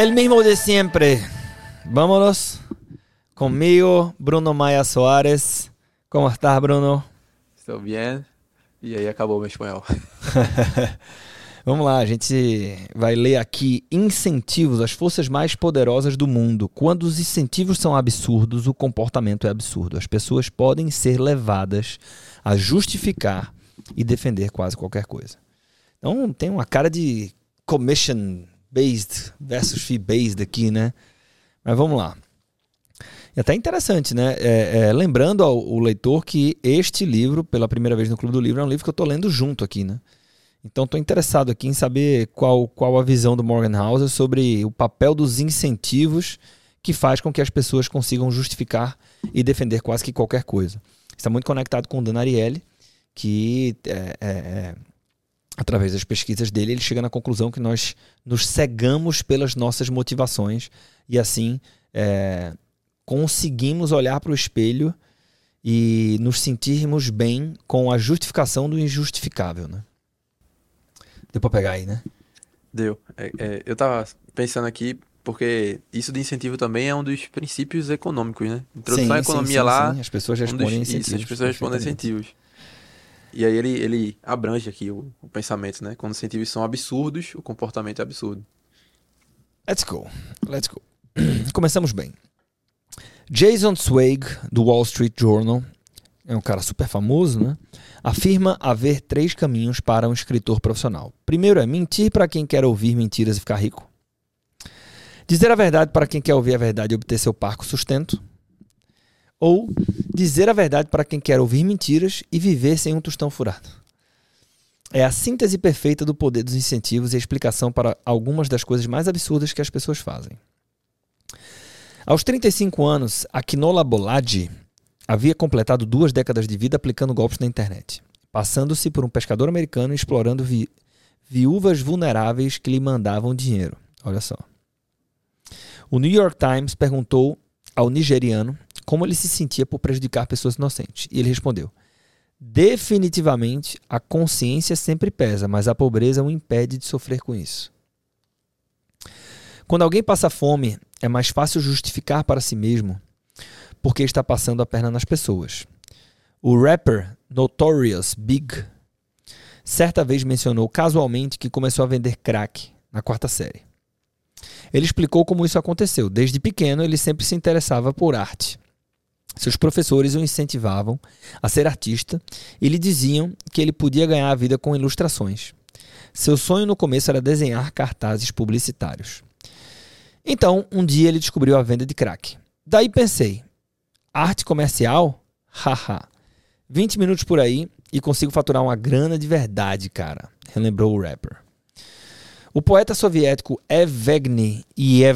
El mismo de siempre. Vámonos. Conmigo, Bruno Maia Soares. Como estás, Bruno? Estou bem. E aí acabou meu espanhol. Vamos lá, a gente vai ler aqui incentivos, as forças mais poderosas do mundo. Quando os incentivos são absurdos, o comportamento é absurdo. As pessoas podem ser levadas a justificar e defender quase qualquer coisa. Então tem uma cara de commission-based versus fee-based aqui, né? Mas vamos lá. É até interessante, né? Lembrando ao leitor que este livro, pela primeira vez no Clube do Livro, é um livro que eu estou lendo junto aqui, né? Então estou interessado aqui em saber qual a visão do Morgan Housel sobre o papel dos incentivos que faz com que as pessoas consigam justificar e defender quase que qualquer coisa. Está muito conectado com o Dan Ariely, que através das pesquisas dele, ele chega na conclusão que nós nos cegamos pelas nossas motivações e assim conseguimos olhar para o espelho e nos sentirmos bem com a justificação do injustificável, né? Deu pra pegar aí, né? Deu. Eu tava pensando aqui, porque isso de incentivo também é um dos princípios econômicos, né? Introdução à economia lá. Sim. As pessoas respondem incentivos. Isso, as pessoas respondem incentivos. E aí ele abrange aqui o pensamento, né? Quando os incentivos são absurdos, o comportamento é absurdo. Let's go. Começamos bem. Jason Zweig, do Wall Street Journal, é um cara super famoso, né? Afirma haver 3 caminhos para um escritor profissional. Primeiro é mentir para quem quer ouvir mentiras e ficar rico. Dizer a verdade para quem quer ouvir a verdade e obter seu parco sustento. Ou dizer a verdade para quem quer ouvir mentiras e viver sem um tostão furado. É a síntese perfeita do poder dos incentivos e a explicação para algumas das coisas mais absurdas que as pessoas fazem. Aos 35 anos, Akinola Boladi havia completado 2 décadas de vida aplicando golpes na internet, passando-se por um pescador americano e explorando viúvas vulneráveis que lhe mandavam dinheiro. Olha só. O New York Times perguntou ao nigeriano como ele se sentia por prejudicar pessoas inocentes. E ele respondeu: definitivamente a consciência sempre pesa, mas a pobreza o impede de sofrer com isso. Quando alguém passa fome, é mais fácil justificar para si mesmo porque está passando a perna nas pessoas. O rapper Notorious Big certa vez mencionou casualmente que começou a vender crack na 4ª série. Ele explicou como isso aconteceu. Desde pequeno, ele sempre se interessava por arte. Seus professores o incentivavam a ser artista e lhe diziam que ele podia ganhar a vida com ilustrações. Seu sonho no começo era desenhar cartazes publicitários. Então, um dia ele descobriu a venda de crack. Daí pensei, arte comercial? Haha. 20 minutos por aí e consigo faturar uma grana de verdade, cara, relembrou o rapper. O poeta soviético Evgeny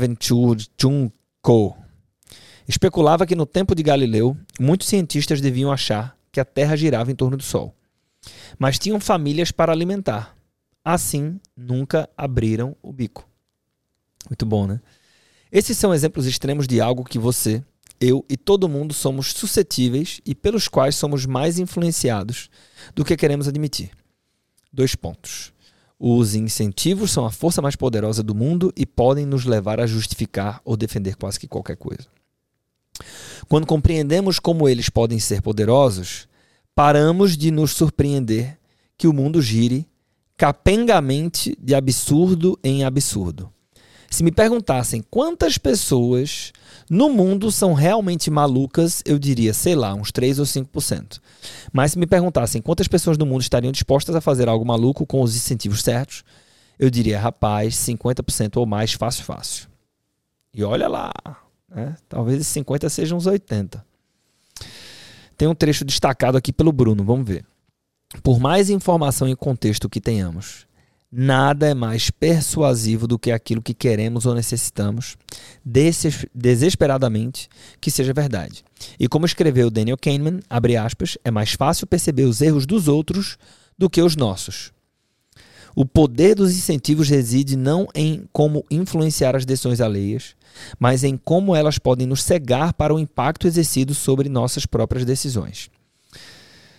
Yevchenko especulava que no tempo de Galileu, muitos cientistas deviam achar que a Terra girava em torno do Sol. Mas tinham famílias para alimentar. Assim, nunca abriram o bico. Muito bom, né? Esses são exemplos extremos de algo que você, eu e todo mundo somos suscetíveis e pelos quais somos mais influenciados do que queremos admitir. 2 pontos. Os incentivos são a força mais poderosa do mundo e podem nos levar a justificar ou defender quase que qualquer coisa. Quando compreendemos como eles podem ser poderosos, paramos de nos surpreender que o mundo gire capengamente de absurdo em absurdo. Se me perguntassem quantas pessoas no mundo são realmente malucas, eu diria, sei lá, uns 3 ou 5%. Mas se me perguntassem quantas pessoas no mundo estariam dispostas a fazer algo maluco com os incentivos certos, eu diria, rapaz, 50% ou mais, fácil. E olha lá, né? Talvez esses 50 sejam uns 80. Tem um trecho destacado aqui pelo Bruno, vamos ver. Por mais informação e contexto que tenhamos, nada é mais persuasivo do que aquilo que queremos ou necessitamos desesperadamente que seja verdade. E como escreveu Daniel Kahneman, abre aspas, é mais fácil perceber os erros dos outros do que os nossos. O poder dos incentivos reside não em como influenciar as decisões alheias, mas em como elas podem nos cegar para o impacto exercido sobre nossas próprias decisões.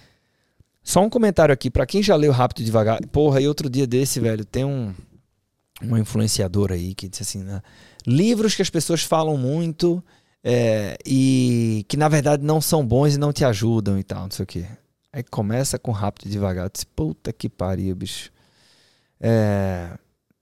Só um comentário aqui, para quem já leu Rápido e Devagar. Porra, e outro dia desse, velho, tem uma influenciadora aí que disse assim, né? Livros que as pessoas falam muito e que na verdade não são bons e não te ajudam e tal, não sei o quê. Aí começa com Rápido e Devagar. Diz, puta que pariu, bicho. A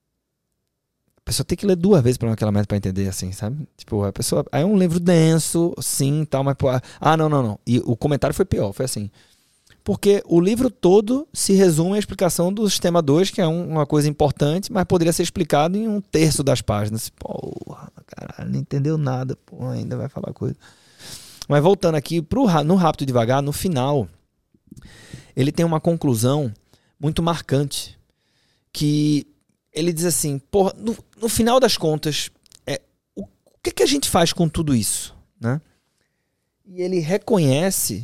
pessoa tem que ler 2 vezes para aquela meta para entender, assim, sabe? Tipo, a pessoa... Aí é um livro denso, sim, tal, mas... Não. E o comentário foi pior, foi assim... Porque o livro todo se resume à explicação do sistema 2, que é uma coisa importante, mas poderia ser explicado em 1/3 das páginas. Porra, caralho, não entendeu nada, porra, ainda vai falar coisa. Mas voltando aqui, no Rápido e Devagar, no final, ele tem uma conclusão muito marcante, que ele diz assim, porra, no final das contas, o que a gente faz com tudo isso, né? E ele reconhece...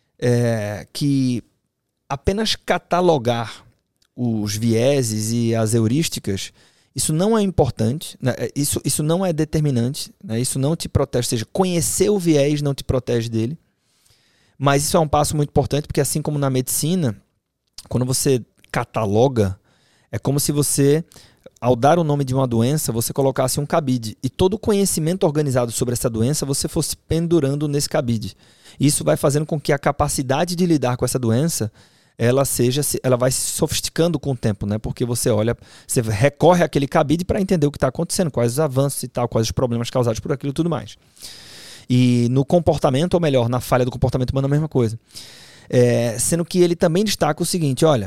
que apenas catalogar os vieses e as heurísticas, isso não é importante, né? Isso não é determinante, né? Isso não te protege, ou seja, conhecer o viés não te protege dele, mas isso é um passo muito importante, porque assim como na medicina, quando você cataloga, é como se você, ao dar o nome de uma doença, você colocasse um cabide, e todo o conhecimento organizado sobre essa doença, você fosse pendurando nesse cabide. Isso vai fazendo com que a capacidade de lidar com essa doença, ela vai se sofisticando com o tempo, né? Porque você recorre àquele cabide para entender o que está acontecendo, quais os avanços e tal, quais os problemas causados por aquilo e tudo mais. E no comportamento, ou melhor, na falha do comportamento humano, a mesma coisa. Sendo que ele também destaca o seguinte, olha,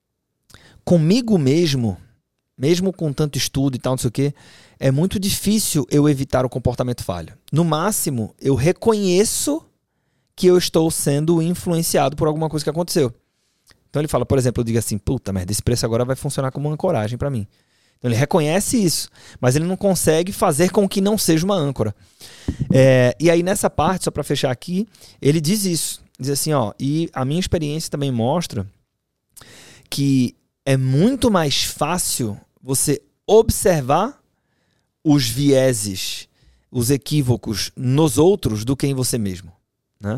comigo mesmo com tanto estudo e tal, não sei o quê, é muito difícil eu evitar o comportamento falho. No máximo, eu reconheço que eu estou sendo influenciado por alguma coisa que aconteceu. Então ele fala, por exemplo, eu digo assim, puta merda, esse preço agora vai funcionar como uma ancoragem para mim. Então ele reconhece isso, mas ele não consegue fazer com que não seja uma âncora. E aí nessa parte, só para fechar aqui, ele diz isso. Diz assim, e a minha experiência também mostra que é muito mais fácil você observar os vieses, os equívocos nos outros do que em você mesmo, né?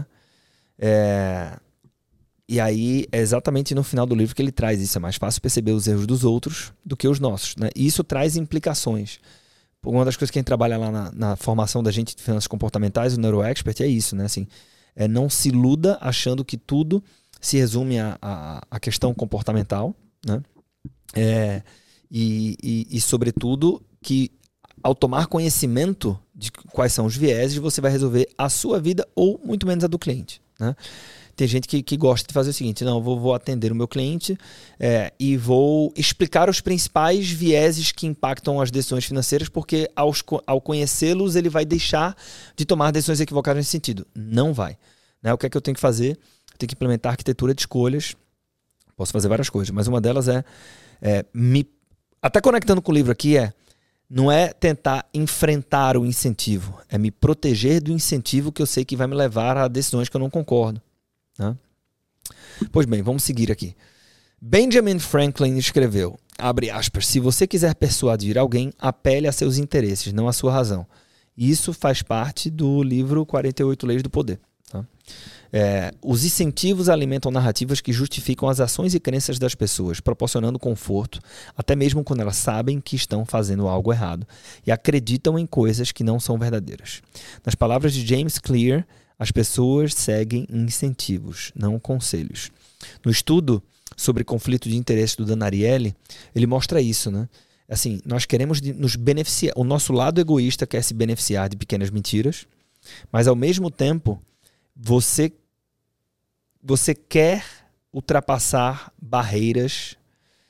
E aí é exatamente no final do livro que ele traz isso. É mais fácil perceber os erros dos outros do que os nossos, né? E isso traz implicações. Uma das coisas que a gente trabalha lá na formação da gente de finanças comportamentais, o NeuroExpert, é isso, né? Assim, não se iluda achando que tudo se resume à questão comportamental, né? E sobretudo, que ao tomar conhecimento de quais são os vieses, você vai resolver a sua vida ou muito menos a do cliente, né? Tem gente que gosta de fazer o seguinte, não, vou atender o meu cliente e vou explicar os principais vieses que impactam as decisões financeiras, porque ao conhecê-los ele vai deixar de tomar decisões equivocadas nesse sentido. Não vai, né? O que é que eu tenho que fazer? Eu tenho que implementar arquitetura de escolhas. Posso fazer várias coisas, mas uma delas até conectando com o livro aqui, não é tentar enfrentar o incentivo, é me proteger do incentivo que eu sei que vai me levar a decisões que eu não concordo, né? Pois bem, vamos seguir aqui. Benjamin Franklin escreveu, abre aspas, se você quiser persuadir alguém, apele a seus interesses, não a sua razão. Isso faz parte do livro 48 Leis do Poder, tá? Os incentivos alimentam narrativas que justificam as ações e crenças das pessoas, proporcionando conforto, até mesmo quando elas sabem que estão fazendo algo errado e acreditam em coisas que não são verdadeiras. Nas palavras de James Clear, as pessoas seguem incentivos, não conselhos. No estudo sobre conflito de interesse do Dan Ariely, ele mostra isso, né? Assim, nós queremos nos beneficiar, o nosso lado egoísta quer se beneficiar de pequenas mentiras, mas ao mesmo tempo você quer ultrapassar barreiras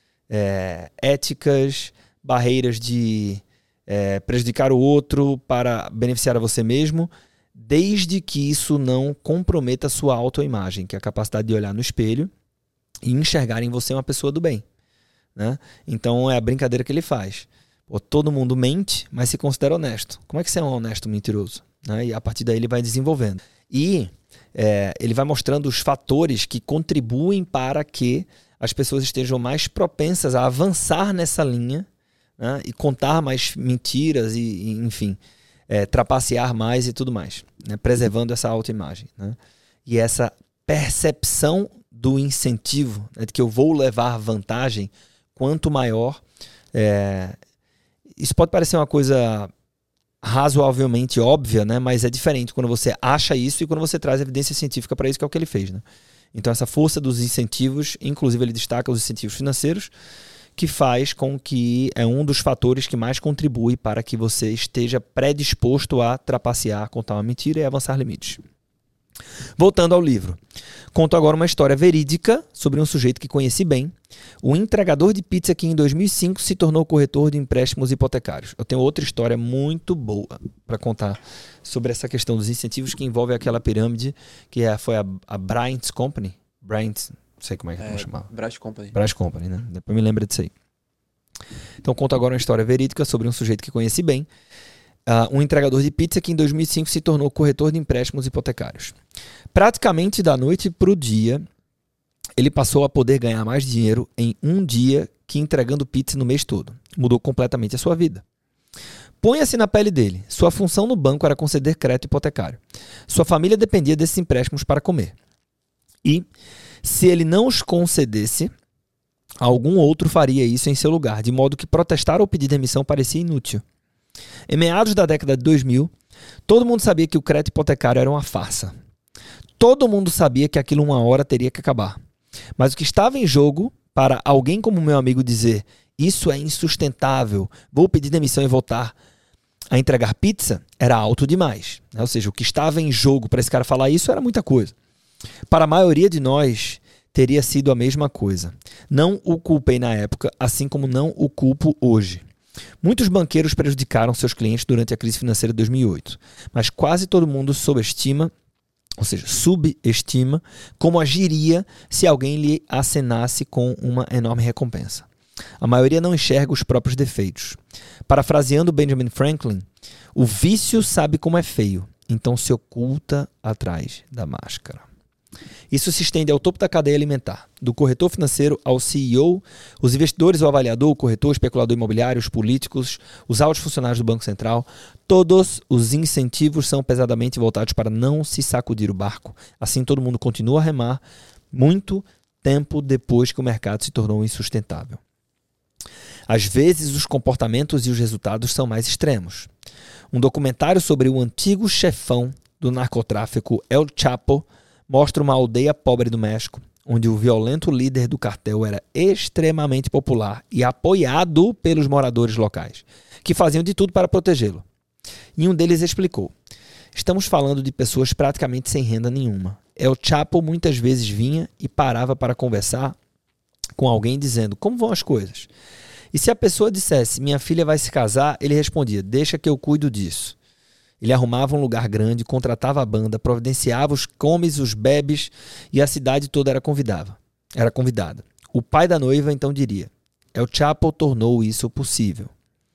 éticas, barreiras de prejudicar o outro para beneficiar a você mesmo, desde que isso não comprometa a sua autoimagem, que é a capacidade de olhar no espelho e enxergar em você uma pessoa do bem, né? Então é a brincadeira que ele faz. Todo mundo mente, mas se considera honesto. Como é que você é um honesto mentiroso, né? E a partir daí ele vai desenvolvendo. E ele vai mostrando os fatores que contribuem para que as pessoas estejam mais propensas a avançar nessa linha, né? E contar mais mentiras e enfim, trapacear mais e tudo mais, né? Preservando essa autoimagem, né? E essa percepção do incentivo, né? De que eu vou levar vantagem, quanto maior, isso pode parecer uma coisa razoavelmente óbvia, né? Mas é diferente quando você acha isso e quando você traz evidência científica para isso, que é o que ele fez, né? Então essa força dos incentivos, inclusive ele destaca os incentivos financeiros, que faz com que é um dos fatores que mais contribui para que você esteja predisposto a trapacear, contar uma mentira e avançar limites. Voltando ao livro. Conto agora uma história verídica sobre um sujeito que conheci bem, o entregador de pizza que em 2005 se tornou corretor de empréstimos hipotecários. Eu tenho outra história muito boa para contar sobre essa questão dos incentivos que envolve aquela pirâmide que foi a Bryant Company. Bryant, não sei como é que vou chamar. Bryant Company. Bryant Company, né? Depois me lembra disso aí. Então conto agora uma história verídica sobre um sujeito que conheci bem, um entregador de pizza que em 2005 se tornou corretor de empréstimos hipotecários. Praticamente da noite para o dia, ele passou a poder ganhar mais dinheiro em um dia que entregando pizza no mês todo. Mudou completamente a sua vida. Ponha-se na pele dele. Sua função no banco era conceder crédito hipotecário. Sua família dependia desses empréstimos para comer. E, se ele não os concedesse, algum outro faria isso em seu lugar, de modo que protestar ou pedir demissão parecia inútil. Em meados da década de 2000, todo mundo sabia que o crédito hipotecário era uma farsa. Todo mundo sabia que aquilo uma hora teria que acabar. Mas o que estava em jogo, para alguém como meu amigo dizer isso é insustentável, vou pedir demissão e voltar a entregar pizza, era alto demais. Ou seja, o que estava em jogo para esse cara falar isso era muita coisa. Para a maioria de nós, teria sido a mesma coisa. Não o culpei na época, assim como não o culpo hoje. Muitos banqueiros prejudicaram seus clientes durante a crise financeira de 2008, mas quase todo mundo subestima como agiria se alguém lhe acenasse com uma enorme recompensa. A maioria não enxerga os próprios defeitos. Parafraseando Benjamin Franklin, o vício sabe como é feio, então se oculta atrás da máscara. Isso se estende ao topo da cadeia alimentar, do corretor financeiro ao CEO, os investidores, o avaliador, o corretor, o especulador imobiliário, os políticos, os altos funcionários do Banco Central. Todos os incentivos são pesadamente voltados para não se sacudir o barco. Assim todo mundo continua a remar muito tempo depois que o mercado se tornou insustentável. Às vezes os comportamentos e os resultados são mais extremos. Um documentário sobre o antigo chefão do narcotráfico El Chapo mostra uma aldeia pobre do México, onde o violento líder do cartel era extremamente popular e apoiado pelos moradores locais, que faziam de tudo para protegê-lo. E um deles explicou: estamos falando de pessoas praticamente sem renda nenhuma. El Chapo muitas vezes vinha e parava para conversar com alguém dizendo como vão as coisas. E se a pessoa dissesse, minha filha vai se casar, ele respondia, deixa que eu cuido disso. Ele arrumava um lugar grande, contratava a banda, providenciava os comes, os bebes e a cidade toda era convidada. O pai da noiva então diria, El Chapo tornou isso possível.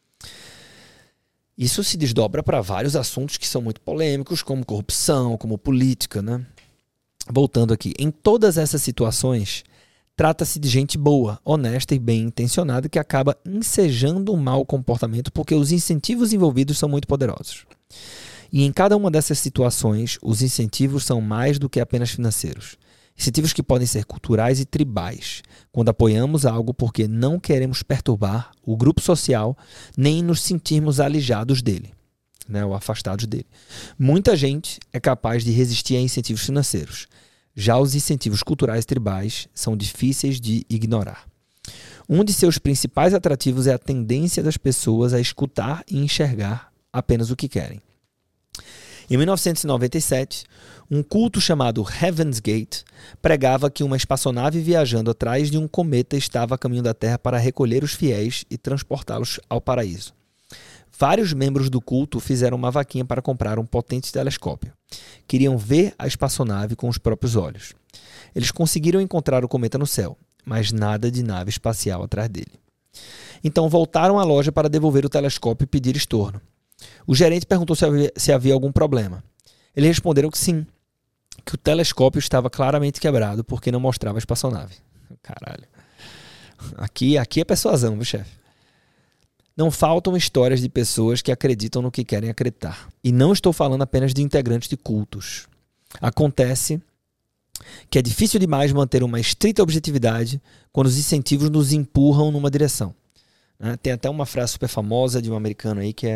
Isso se desdobra para vários assuntos que são muito polêmicos, como corrupção, como política, né? Voltando aqui, em todas essas situações, trata-se de gente boa, honesta e bem intencionada que acaba ensejando um mau comportamento porque os incentivos envolvidos são muito poderosos. E em cada uma dessas situações, os incentivos são mais do que apenas financeiros. Incentivos que podem ser culturais e tribais, quando apoiamos algo porque não queremos perturbar o grupo social nem nos sentirmos alijados dele, né, ou afastados dele. Muita gente é capaz de resistir a incentivos financeiros. Já os incentivos culturais tribais são difíceis de ignorar. Um de seus principais atrativos é a tendência das pessoas a escutar e enxergar apenas o que querem. Em 1997, um culto chamado Heaven's Gate pregava que uma espaçonave viajando atrás de um cometa estava a caminho da Terra para recolher os fiéis e transportá-los ao paraíso. Vários membros do culto fizeram uma vaquinha para comprar um potente telescópio. Queriam ver a espaçonave com os próprios olhos. Eles conseguiram encontrar o cometa no céu, mas nada de nave espacial atrás dele. Então voltaram à loja para devolver o telescópio e pedir estorno. O gerente perguntou se havia algum problema. Eles responderam que sim, que o telescópio estava claramente quebrado porque não mostrava a espaçonave. Caralho. Aqui é persuasão, viu, chefe? Não faltam histórias de pessoas que acreditam no que querem acreditar. E não estou falando apenas de integrantes de cultos. Acontece que é difícil demais manter uma estrita objetividade quando os incentivos nos empurram numa direção. Né? Tem até uma frase super famosa de um americano aí que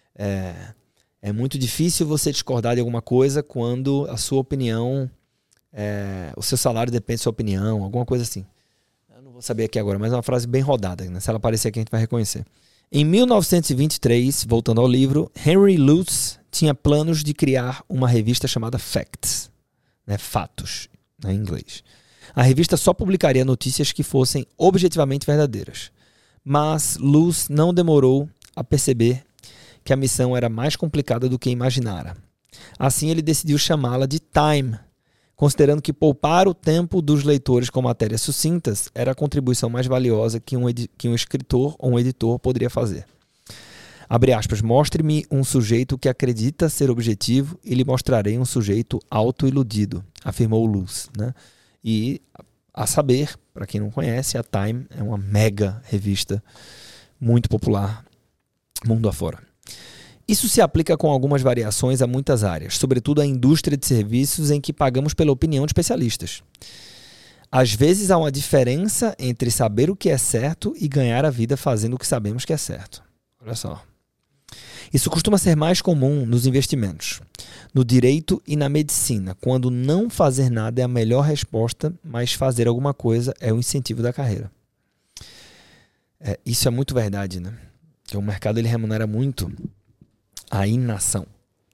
é muito difícil você discordar de alguma coisa quando a sua opinião, o seu salário depende da sua opinião, alguma coisa assim. Eu não vou saber aqui agora, mas é uma frase bem rodada, né? Se ela aparecer aqui a gente vai reconhecer. Em 1923, voltando ao livro, Henry Luce tinha planos de criar uma revista chamada Facts, né? Fatos, né? Em inglês. A revista só publicaria notícias que fossem objetivamente verdadeiras. Mas Luce não demorou a perceber que a missão era mais complicada do que imaginara. Assim, ele decidiu chamá-la de Time, considerando que poupar o tempo dos leitores com matérias sucintas era a contribuição mais valiosa que um escritor ou um editor poderia fazer. Abre aspas, mostre-me um sujeito que acredita ser objetivo e lhe mostrarei um sujeito autoiludido, afirmou Luce, né? E, a saber, para quem não conhece, a Time é uma mega revista muito popular mundo afora. Isso se aplica com algumas variações a muitas áreas, sobretudo à indústria de serviços em que pagamos pela opinião de especialistas. Às vezes há uma diferença entre saber o que é certo e ganhar a vida fazendo o que sabemos que é certo. Olha só. Isso costuma ser mais comum nos investimentos, no direito e na medicina, quando não fazer nada é a melhor resposta, mas fazer alguma coisa é o incentivo da carreira. Isso é muito verdade, né? Porque o mercado ele remunera muito a inação.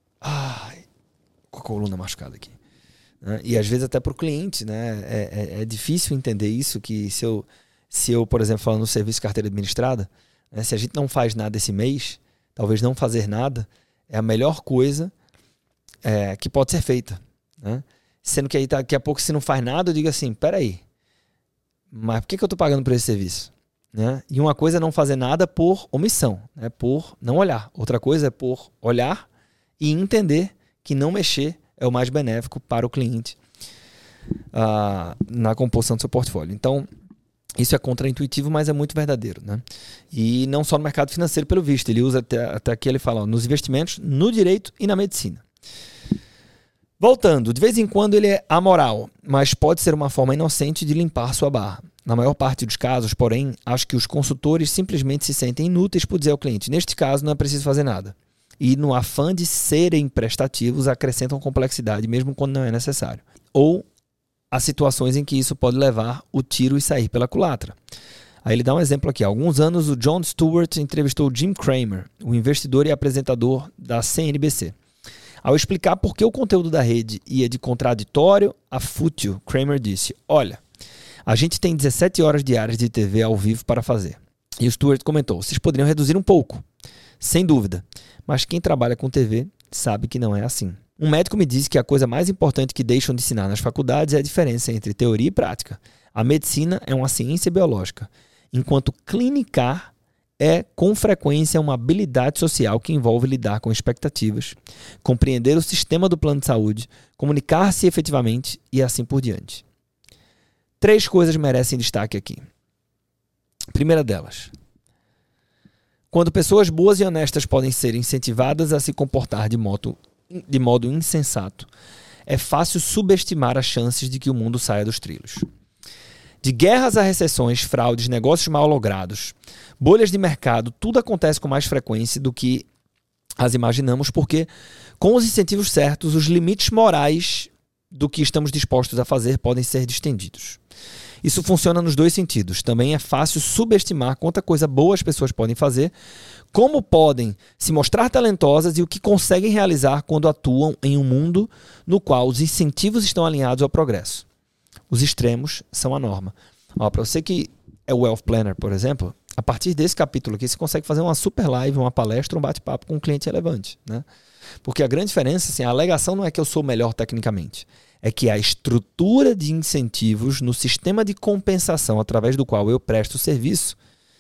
Com a coluna machucada aqui. E às vezes até para o cliente, né? É difícil entender isso, que se eu, por exemplo, falando no serviço de carteira administrada, né, se a gente não faz nada esse mês, talvez não fazer nada é a melhor coisa que pode ser feita. Né? Sendo que aí daqui a pouco, se não faz nada, eu digo assim, peraí, mas por que eu estou pagando por esse serviço? Né? E uma coisa é não fazer nada por omissão, né? Por não olhar. Outra coisa é por olhar e entender que não mexer é o mais benéfico para o cliente na composição do seu portfólio. Então, isso é contraintuitivo, mas é muito verdadeiro. Né? E não só no mercado financeiro, pelo visto. Ele usa até aqui, ele fala nos investimentos, no direito e na medicina. Voltando, de vez em quando ele é amoral, mas pode ser uma forma inocente de limpar sua barra. Na maior parte dos casos, porém, acho que os consultores simplesmente se sentem inúteis por dizer ao cliente, neste caso não é preciso fazer nada. E no afã de serem prestativos, acrescentam complexidade mesmo quando não é necessário. Ou há situações em que isso pode levar o tiro e sair pela culatra. Aí ele dá um exemplo aqui. Há alguns anos, o Jon Stewart entrevistou Jim Cramer, o investidor e apresentador da CNBC. Ao explicar por que o conteúdo da rede ia de contraditório a fútil, Cramer disse, olha, a gente tem 17 horas diárias de TV ao vivo para fazer. E o Stewart comentou, vocês poderiam reduzir um pouco, sem dúvida, mas quem trabalha com TV sabe que não é assim. Um médico me disse que a coisa mais importante que deixam de ensinar nas faculdades é a diferença entre teoria e prática. A medicina é uma ciência biológica, enquanto clinicar é, com frequência, uma habilidade social que envolve lidar com expectativas, compreender o sistema do plano de saúde, comunicar-se efetivamente e assim por diante. 3 coisas merecem destaque aqui. Primeira delas, quando pessoas boas e honestas podem ser incentivadas a se comportar de modo insensato, é fácil subestimar as chances de que o mundo saia dos trilhos. De guerras a recessões, fraudes, negócios mal logrados, bolhas de mercado, tudo acontece com mais frequência do que as imaginamos, porque com os incentivos certos, os limites morais do que estamos dispostos a fazer podem ser distendidos. Isso funciona nos 2 sentidos. Também é fácil subestimar quanta coisa boa as pessoas podem fazer, como podem se mostrar talentosas e o que conseguem realizar quando atuam em um mundo no qual os incentivos estão alinhados ao progresso. Os extremos são a norma. Para você que é Wealth Planner, por exemplo, a partir desse capítulo aqui, você consegue fazer uma super live, uma palestra, um bate-papo com um cliente relevante. Né? Porque a grande diferença, assim, a alegação não é que eu sou melhor tecnicamente. É que a estrutura de incentivos no sistema de compensação através do qual eu presto o serviço,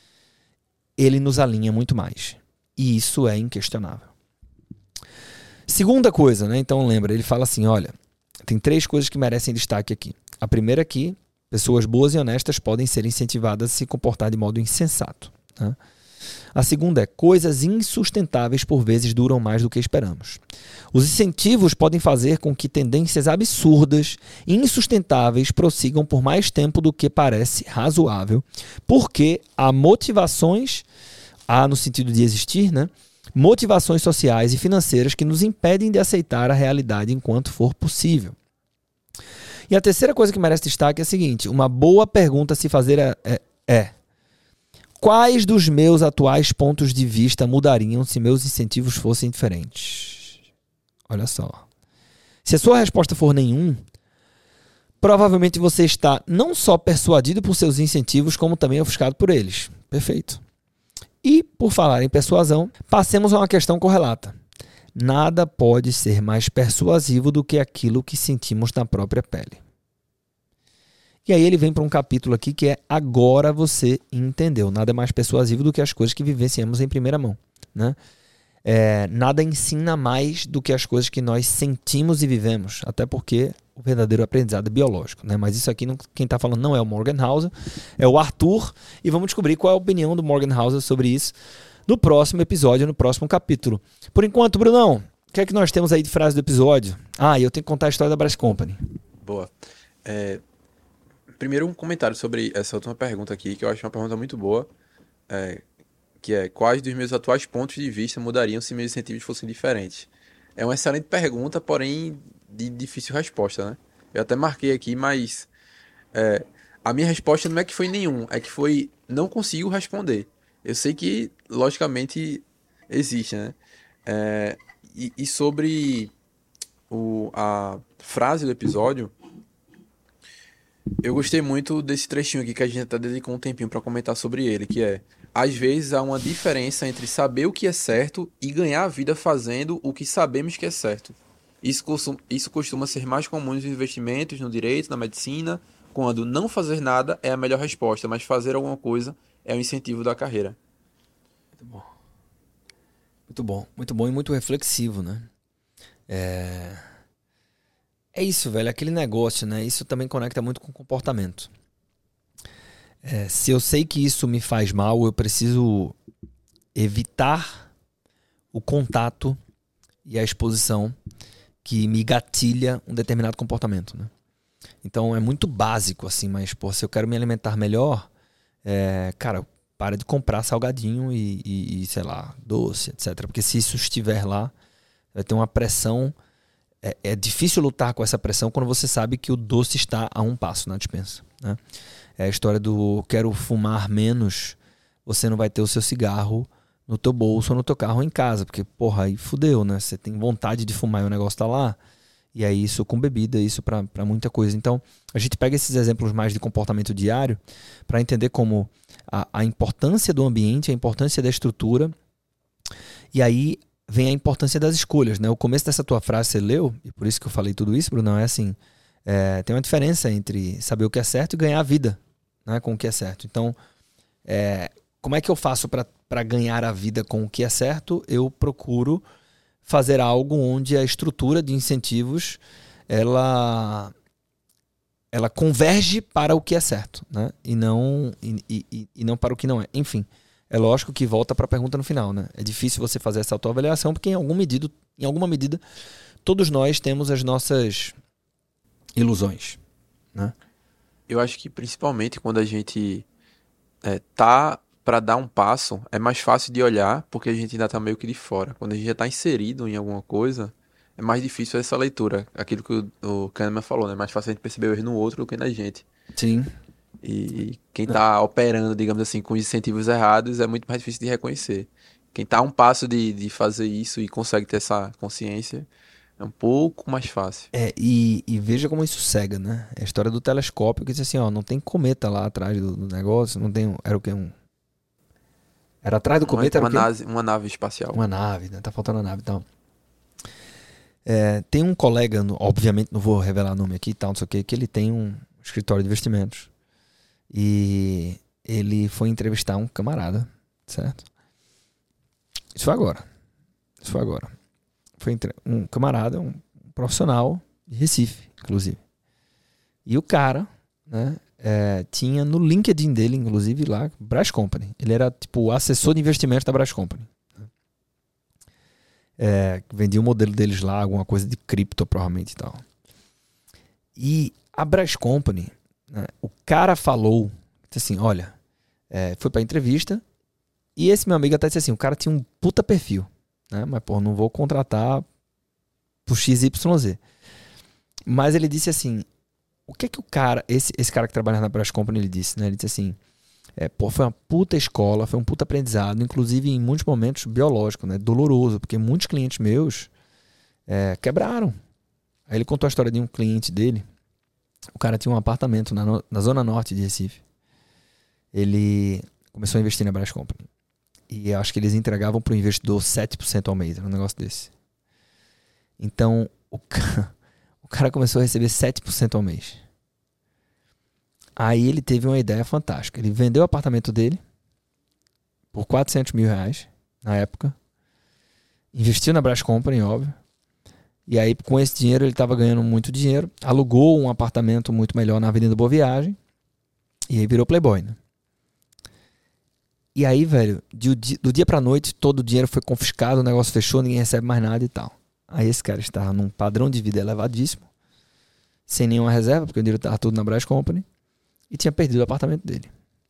ele nos alinha muito mais. E isso é inquestionável. Segunda coisa, né? Então lembra, ele fala assim, olha, tem 3 coisas que merecem destaque aqui. A primeira é que pessoas boas e honestas podem ser incentivadas a se comportar de modo insensato. Né? A segunda é: coisas insustentáveis por vezes duram mais do que esperamos. Os incentivos podem fazer com que tendências absurdas e insustentáveis prossigam por mais tempo do que parece razoável, porque há motivações, no sentido de existir, né? Motivações sociais e financeiras que nos impedem de aceitar a realidade enquanto for possível. E a terceira coisa que merece destaque é a seguinte: uma boa pergunta a se fazer é: quais dos meus atuais pontos de vista mudariam se meus incentivos fossem diferentes? Olha só. Se a sua resposta for nenhum, provavelmente você está não só persuadido por seus incentivos, como também ofuscado por eles. Perfeito. E, por falar em persuasão, passemos a uma questão correlata. Nada pode ser mais persuasivo do que aquilo que sentimos na própria pele. E aí ele vem para um capítulo aqui que é: agora você entendeu. Nada é mais persuasivo do que as coisas que vivenciamos em primeira mão, né? Nada ensina mais do que as coisas que nós sentimos e vivemos, até porque o verdadeiro aprendizado é biológico, né? Mas isso aqui, quem está falando não é o Morgan Housel, é o Arthur, e vamos descobrir qual é a opinião do Morgan Housel sobre isso no próximo episódio, no próximo capítulo. Por enquanto, Brunão, o que é que nós temos aí de frase do episódio? E eu tenho que contar a história da Brás Company. Boa. Primeiro, um comentário sobre essa última pergunta aqui, que eu acho uma pergunta muito boa, que é: quais dos meus atuais pontos de vista mudariam se meus incentivos fossem diferentes? É uma excelente pergunta, porém de difícil resposta, né? Eu até marquei aqui, mas a minha resposta não é que foi nenhum, é que foi: não consigo responder. Eu sei que, logicamente, existe, né? E sobre a frase do episódio, eu gostei muito desse trechinho aqui que a gente até dedicou um tempinho para comentar sobre ele, que é: às vezes há uma diferença entre saber o que é certo e ganhar a vida fazendo o que sabemos que é certo. Isso costuma ser mais comum nos investimentos, no direito, na medicina, quando não fazer nada é a melhor resposta, mas fazer alguma coisa é o incentivo da carreira. Muito bom. Muito bom. Muito bom e muito reflexivo, né? É isso, velho. Aquele negócio, né? Isso também conecta muito com o comportamento. Se eu sei que isso me faz mal, eu preciso evitar o contato e a exposição que me gatilha um determinado comportamento, né? Então é muito básico, assim, mas se eu quero me alimentar melhor, cara, para de comprar salgadinho e sei lá, doce, etc. Porque se isso estiver lá, vai ter uma pressão. É difícil lutar com essa pressão quando você sabe que o doce está a um passo na despensa, né? É a história do quero fumar menos, você não vai ter o seu cigarro no teu bolso ou no teu carro ou em casa, porque, porra, aí fudeu, né? Você tem vontade de fumar e o negócio tá lá, e aí isso com bebida, isso pra muita coisa. Então, a gente pega esses exemplos mais de comportamento diário para entender como a importância do ambiente, a importância da estrutura, e aí vem a importância das escolhas, né? O começo dessa tua frase você leu, e por isso que eu falei tudo isso, Bruno, é assim: tem uma diferença entre saber o que é certo e ganhar a vida, né, com o que é certo. Então, como é que eu faço para ganhar a vida com o que é certo? Eu procuro fazer algo onde a estrutura de incentivos ela converge para o que é certo, né? E não para o que não é. Enfim, é lógico que volta para a pergunta no final, né? É difícil você fazer essa autoavaliação porque em alguma medida todos nós temos as nossas ilusões, né? Eu acho que principalmente quando a gente tá para dar um passo, é mais fácil de olhar porque a gente ainda tá meio que de fora. Quando a gente já tá inserido em alguma coisa, é mais difícil essa leitura. Aquilo que o Kahneman falou, né? É mais fácil a gente perceber o erro no outro do que na gente. Sim. E quem tá operando, digamos assim, com os incentivos errados é muito mais difícil de reconhecer. Quem tá a um passo de fazer isso e consegue ter essa consciência é um pouco mais fácil. E veja como isso cega, né? É a história do telescópio que diz assim, ó, não tem cometa lá atrás do negócio, não tem, era o que? Era atrás do cometa, era o quê? Uma nave espacial. Uma nave, né? Tá faltando a nave, então. Tem um colega, obviamente não vou revelar nome aqui e tal, não sei o que ele tem um escritório de investimentos. E ele foi entrevistar um camarada, certo? Isso foi agora. Foi um camarada, um profissional de Recife, inclusive. E o cara, né, tinha no LinkedIn dele, inclusive, lá, Brás Company. Ele era, tipo, assessor de investimento da Brás Company. Vendia o modelo deles lá, alguma coisa de cripto, provavelmente, e tal. E a Brás Company, né, o cara falou, disse assim, olha, foi pra entrevista, e esse meu amigo até disse assim, o cara tinha um puta perfil, né, mas, pô, não vou contratar pro XYZ. Mas ele disse assim, o que o cara, esse cara que trabalha na Brás Company, ele disse, né? Ele disse assim, foi uma puta escola, foi um puta aprendizado, inclusive em muitos momentos biológico, né? Doloroso, porque muitos clientes meus quebraram. Aí ele contou a história de um cliente dele, o cara tinha um apartamento na zona norte de Recife. Ele começou a investir na Brás Company. E eu acho que eles entregavam pro investidor 7% ao mês, era um negócio desse. Então, o cara começou a receber 7% ao mês. Aí ele teve uma ideia fantástica. Ele vendeu o apartamento dele por R$400 mil na época. Investiu na Brás Company, óbvio. E aí, com esse dinheiro, ele estava ganhando muito dinheiro. Alugou um apartamento muito melhor na Avenida Boa Viagem. E aí virou playboy, né? E aí, velho, do dia pra noite, todo o dinheiro foi confiscado, o negócio fechou, ninguém recebe mais nada e tal. Aí esse cara estava num padrão de vida elevadíssimo, sem nenhuma reserva, porque o dinheiro estava tudo na Brás Company, e tinha perdido o apartamento dele.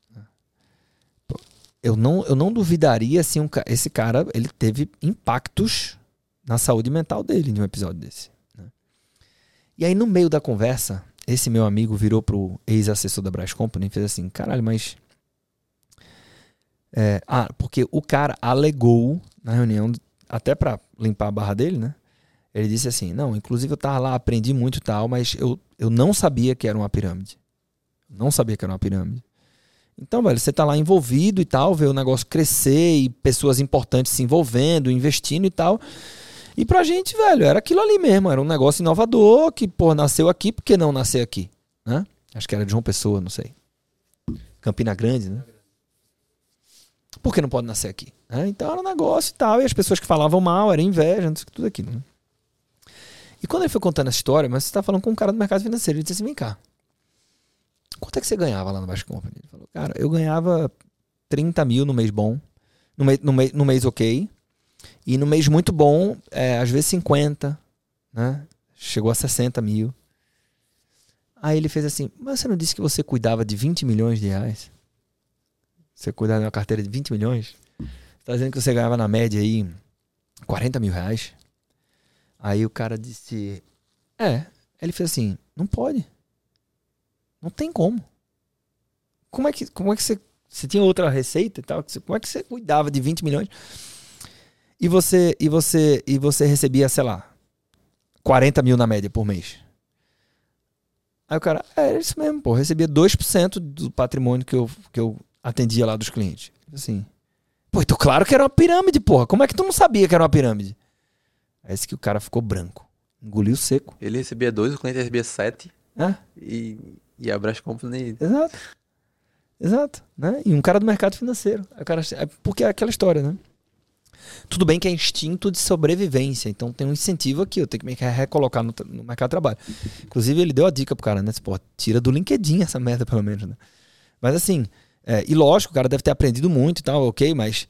Eu não duvidaria se esse cara ele teve impactos na saúde mental dele em um episódio desse. Né? E aí, no meio da conversa, esse meu amigo virou pro ex-assessor da Brás Company e fez assim, caralho, mas... porque o cara alegou na reunião, até pra limpar a barra dele, né? Ele disse assim, não, inclusive eu tava lá, aprendi muito e tal, mas eu não sabia que era uma pirâmide. Não sabia que era uma pirâmide. Então, velho, você tá lá envolvido e tal, vê o negócio crescer e pessoas importantes se envolvendo, investindo e tal. E pra gente, velho, era aquilo ali mesmo, era um negócio inovador que, pô, nasceu aqui, por que não nascer aqui? Né? Acho que era de João Pessoa, não sei. Campina Grande, né? Por que não pode nascer aqui? Então era um negócio e tal, e as pessoas que falavam mal, era inveja, não sei o que, tudo aquilo, né? E quando ele foi contando essa história, mas você tá falando com um cara do mercado financeiro, ele disse assim, vem cá, quanto é que você ganhava lá na Brás Company? Ele falou, cara, eu ganhava 30 mil no mês bom, no mês ok, e no mês muito bom, às vezes 50, né? Chegou a 60 mil. Aí ele fez assim, mas você não disse que você cuidava de 20 milhões de reais? Você cuidava de uma carteira de 20 milhões? Você tá dizendo que você ganhava na média aí 40 mil reais? Aí o cara disse, ele fez assim, não pode. Não tem como. Como é que você tinha outra receita e tal? Como é que você cuidava de 20 milhões? E você recebia, sei lá, 40 mil na média por mês. Aí o cara, é isso mesmo, pô. Recebia 2% do patrimônio que eu atendia lá dos clientes. Assim, pô, então claro que era uma pirâmide, porra. Como é que tu não sabia que era uma pirâmide? Aí esse que o cara ficou branco. Engoliu seco. Ele recebia 2, o cliente recebia 7. E a Brás Company... Exato. Né? E um cara do mercado financeiro. Porque é aquela história, né? Tudo bem que é instinto de sobrevivência, então tem um incentivo aqui, eu tenho que me recolocar no mercado de trabalho. Inclusive ele deu a dica pro cara, né? Pô, tira do LinkedIn essa merda pelo menos, né? Mas assim, e lógico, o cara deve ter aprendido muito e tal, ok, mas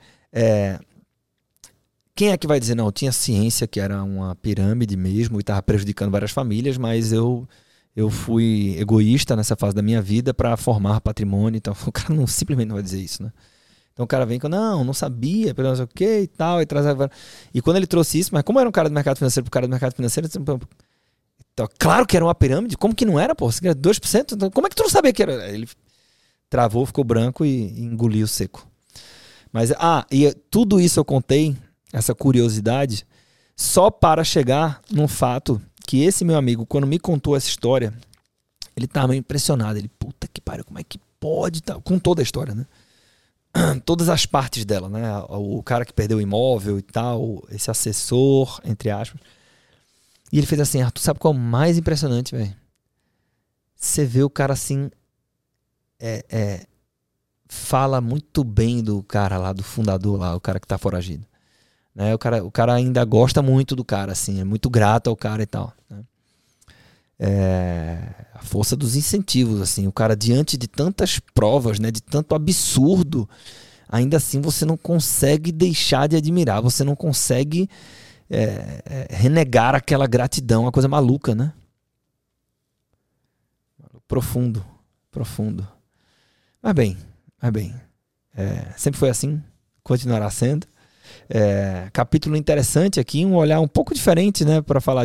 quem é que vai dizer, não, eu tinha ciência que era uma pirâmide mesmo e tava prejudicando várias famílias, mas eu fui egoísta nessa fase da minha vida para formar patrimônio, então o cara simplesmente não vai dizer isso, né? Então o cara vem com, não sabia, não sei o que e tal, e quando ele trouxe isso, mas como era um cara do mercado financeiro pro cara do mercado financeiro, então, claro que era uma pirâmide, como que não era, pô? Você era 2%, então, como é que tu não sabia que era? Ele travou, ficou branco e engoliu seco. Mas, e tudo isso eu contei, essa curiosidade, só para chegar num fato que esse meu amigo, quando me contou essa história, ele tava meio impressionado, ele, puta que pariu, como é que pode, com toda a história, né? Todas as partes dela, né? O cara que perdeu o imóvel e tal, esse assessor, entre aspas. E ele fez assim, Arthur, sabe qual é o mais impressionante, velho? Você vê o cara assim, fala muito bem do cara lá, do fundador lá, o cara que tá foragido. Né? O cara ainda gosta muito do cara, assim, é muito grato ao cara e tal. Né? A força dos incentivos, assim, o cara diante de tantas provas, né, de tanto absurdo, ainda assim você não consegue deixar de admirar, você não consegue renegar aquela gratidão, uma coisa maluca, né? Profundo. Mas bem, sempre foi assim, continuará sendo. Capítulo interessante aqui, um olhar um pouco diferente, né, para falar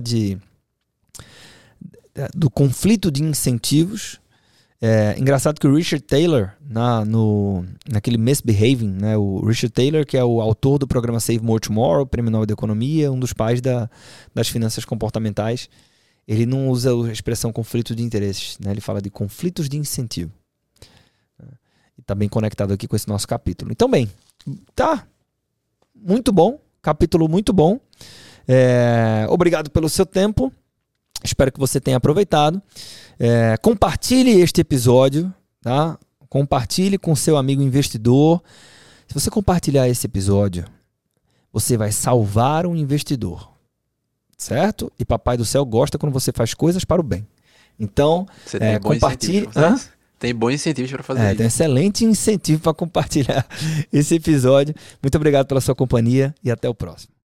do conflito de incentivos. Engraçado que o Richard Taylor, naquele Misbehaving, né, o Richard Taylor, que é o autor do programa Save More Tomorrow, Prêmio Nobel da Economia, um dos pais das finanças comportamentais, ele não usa a expressão conflito de interesses, né, ele fala de conflitos de incentivo. E está bem conectado aqui com esse nosso capítulo. Então, bem, tá muito bom, capítulo muito bom. Obrigado pelo seu tempo. Espero que você tenha aproveitado. Compartilhe este episódio, tá? Compartilhe com seu amigo investidor. Se você compartilhar esse episódio, você vai salvar um investidor, certo? E Papai do Céu gosta quando você faz coisas para o bem. Então, você tem compartilhe. Tem bons incentivos para fazer isso. Tem excelente incentivo para compartilhar esse episódio. Muito obrigado pela sua companhia e até o próximo.